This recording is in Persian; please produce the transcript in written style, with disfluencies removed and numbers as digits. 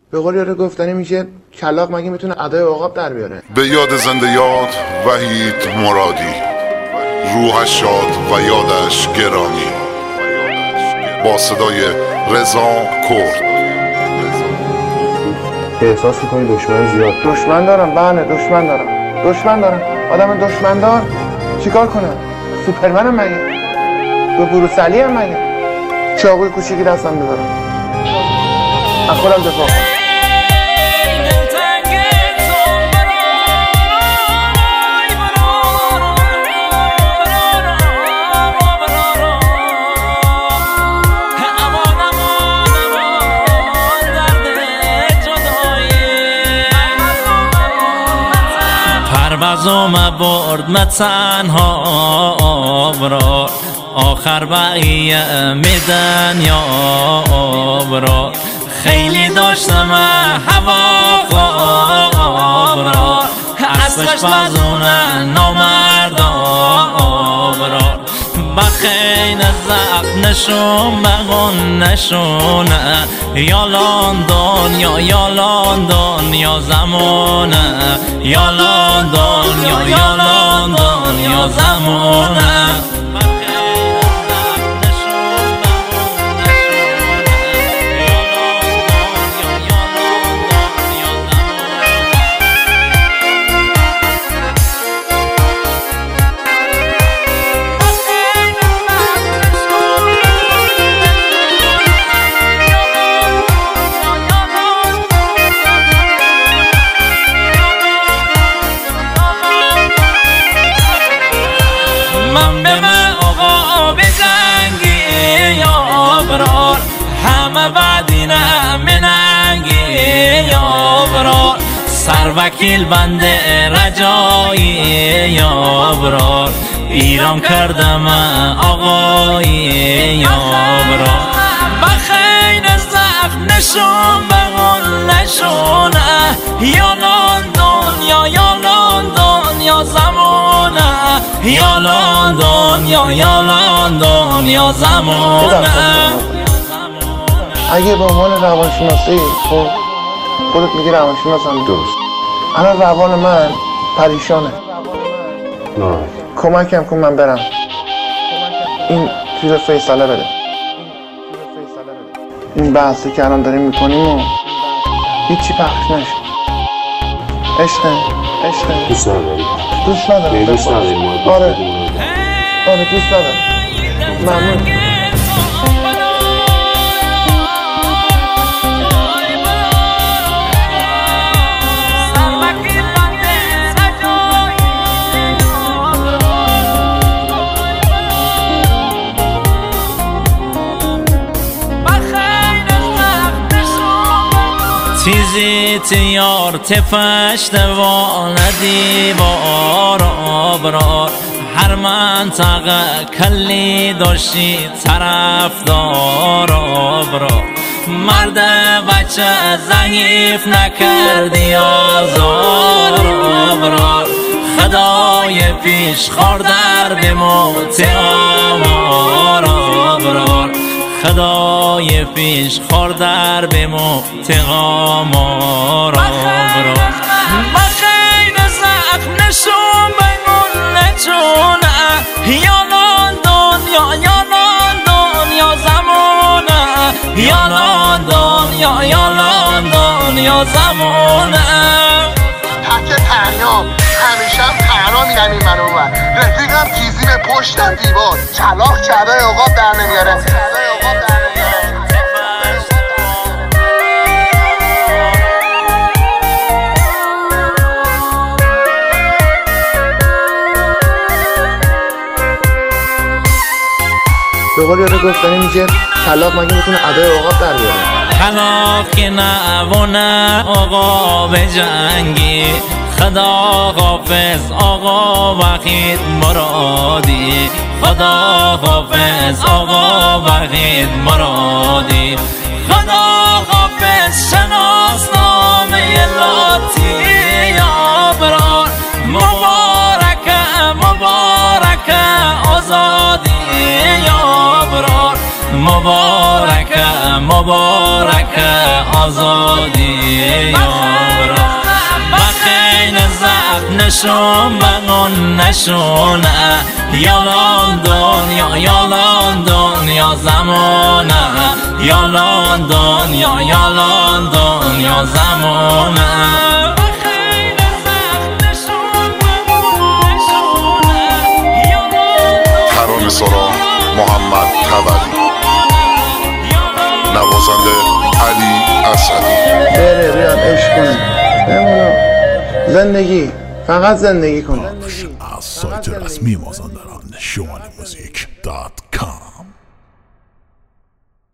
به قول یارو گفتنی میشه کلاغ مگه میتونه ادای عقاب در بیاره؟ به یاد زنده یاد وحید مرادی، روحش شاد و یادش گرامی. با صدای رضا کرد. احساس میکنی دشمن زیاد؟ دشمن دارم، بله دشمن دارم. آدم دشمندار چیکار کنه؟ سوپرمنم مگه؟ به بروسلی هم مگه؟ چاقوی کوچیکی دستم بذارم از خودم دفاع کنم. پروازم برد من تنها برا، آخر بقیه میدن یا برا. خیلی داشتم هوا برا، اسبش بازونه نامردا برا. بخین زخم نشون بگون نشونه، یالان دنیا زمانه، یالان دنیا زمانه. من به من آقا بزنگی یا برار، همه بعدینه مننگی یا برار. سر وکیل بنده رجایی یا برار، ایران کردم آقایی یا برار. بخین زخم نشون بگون نشونه، یالان دنیا زمانه، یالان دنیا زمانه. اگه به عنوان روانشناسی خودت میگی روانشناسم، درست. الان روان من پریشانه، نه کمکم کن من برم این چیز فیصله بده. این بحثی که الان داریم میکنیم و هیچی پخش نشه. عشقه دوست نداری؟ دوست ندارم. دوست نداری؟ آره دوست ندارم. ممنون. تیزی تیار تفش دوان دیوار آبرار، هر منطقه کلی داشتی طرفدار آبرار. مرد بچه ضعیف نکردی آزار آبرار، خدای پیش خاردر به موت آمار آبرار. خدای پیش خاردر به موت آمار آبرار. بخین زخم نشون بگون نشونه، یالان دنیا زمانه، یالان دنیا زمانه. تک تنیام همیشه هم تنها میرم این منو بر، رفیقم تیزی به پشتم دیوار، کلاغ چرای عقاب در نمیاره. به قول یارو گفتنی میشه کلاغ مگه میتونه ادای عقاب در بیاره؟ کلاغ که نوانه آقا به جنگی، خدا حافظ آقا وحید مرادی، خدا حافظ آقا وحید مرادی. خدا حافظ شناسنامه لاتی یا برار، مبارک آزادی یا برار، مبارک مبارک آزادی یارا بخین زب نشون بگون نشونه یالان دنیا زمانه یالان دنیا زمانه ترانه سرا محمد تبری، نوازنده علی اسدی. بره بیاد عشق کنه بمونو زندگی فقط زندگی کنه. از سایت رسمی مازندران شمال موزیک